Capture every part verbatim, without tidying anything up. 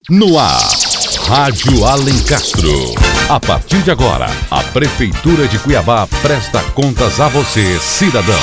No ar, Rádio Alencastro. A partir de agora, a Prefeitura de Cuiabá presta contas a você, cidadão.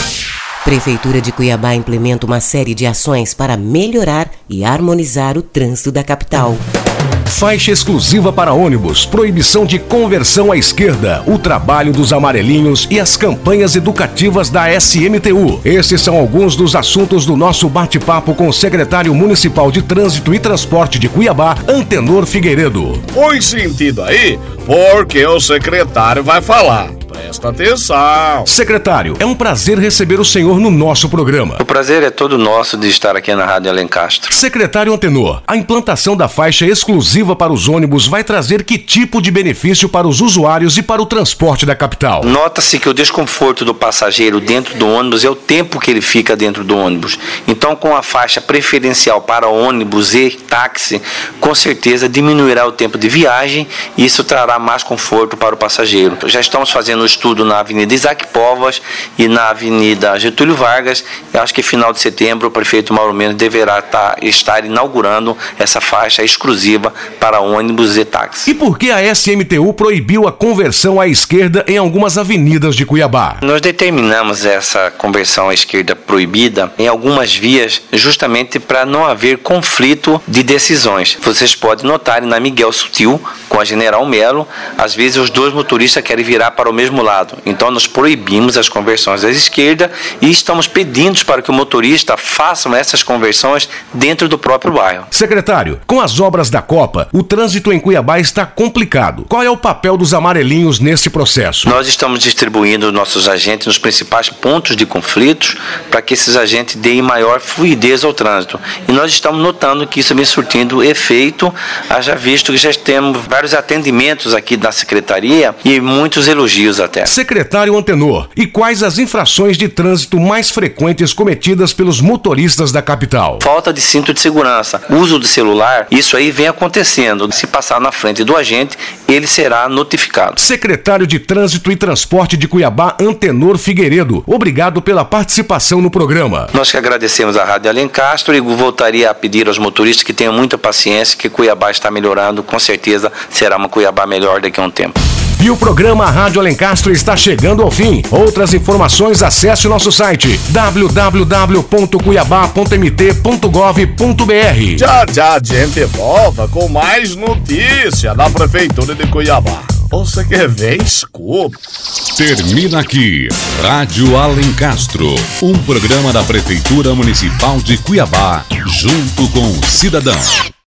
Prefeitura de Cuiabá implementa uma série de ações para melhorar e harmonizar o trânsito da capital. Faixa exclusiva para ônibus, proibição de conversão à esquerda, o trabalho dos amarelinhos e as campanhas educativas da S M T U. Esses são alguns dos assuntos do nosso bate-papo com o secretário municipal de Trânsito e Transporte de Cuiabá, Antenor Figueiredo. Põe sentido aí, porque o secretário vai falar. Presta atenção. Secretário, é um prazer receber o senhor no nosso programa. O prazer é todo nosso de estar aqui na Rádio Alencastro. Secretário Antenor, a implantação da faixa exclusiva para os ônibus vai trazer que tipo de benefício para os usuários e para o transporte da capital? Nota-se que o desconforto do passageiro dentro do ônibus é o tempo que ele fica dentro do ônibus. Então, com a faixa preferencial para ônibus e táxi, com certeza diminuirá o tempo de viagem e isso trará mais conforto para o passageiro. Já estamos fazendo estudo na Avenida Isaac Povas e na Avenida Getúlio Vargas. Eu acho que final de setembro o prefeito Mauro Mendes deverá tá, estar inaugurando essa faixa exclusiva para ônibus e táxi. E por que a S M T U proibiu a conversão à esquerda em algumas avenidas de Cuiabá? Nós determinamos essa conversão à esquerda proibida em algumas vias justamente para não haver conflito de decisões. Vocês podem notar na Miguel Sutil com a General Melo, às vezes os dois motoristas querem virar para o mesmo lado. Então nós proibimos as conversões à esquerda e estamos pedindo para que o motorista faça essas conversões dentro do próprio bairro. Secretário, com as obras da Copa, o trânsito em Cuiabá está complicado. Qual é o papel dos amarelinhos nesse processo? Nós estamos distribuindo nossos agentes nos principais pontos de conflitos para que esses agentes deem maior fluidez ao trânsito. E nós estamos notando que isso vem surtindo efeito, haja visto que já temos vários atendimentos aqui da Secretaria e muitos elogios até. Secretário Antenor, e quais as infrações de trânsito mais frequentes cometidas pelos motoristas da capital? Falta de cinto de segurança, uso do celular, isso aí vem acontecendo. Se passar na frente do agente, ele será notificado. Secretário de Trânsito e Transporte de Cuiabá, Antenor Figueiredo, obrigado pela participação no programa. Nós que agradecemos a Rádio Alencastro e voltaria a pedir aos motoristas que tenham muita paciência, que Cuiabá está melhorando, com certeza será uma Cuiabá melhor daqui a um tempo. E o programa Rádio Alencastro está chegando ao fim. Outras informações, acesse o nosso site w w w ponto cuiabá ponto m t ponto gov ponto b r. Já, já, a gente volta com mais notícia da Prefeitura de Cuiabá. Você quer ver? Escuta. Termina aqui, Rádio Alencastro, um programa da Prefeitura Municipal de Cuiabá, junto com o cidadão.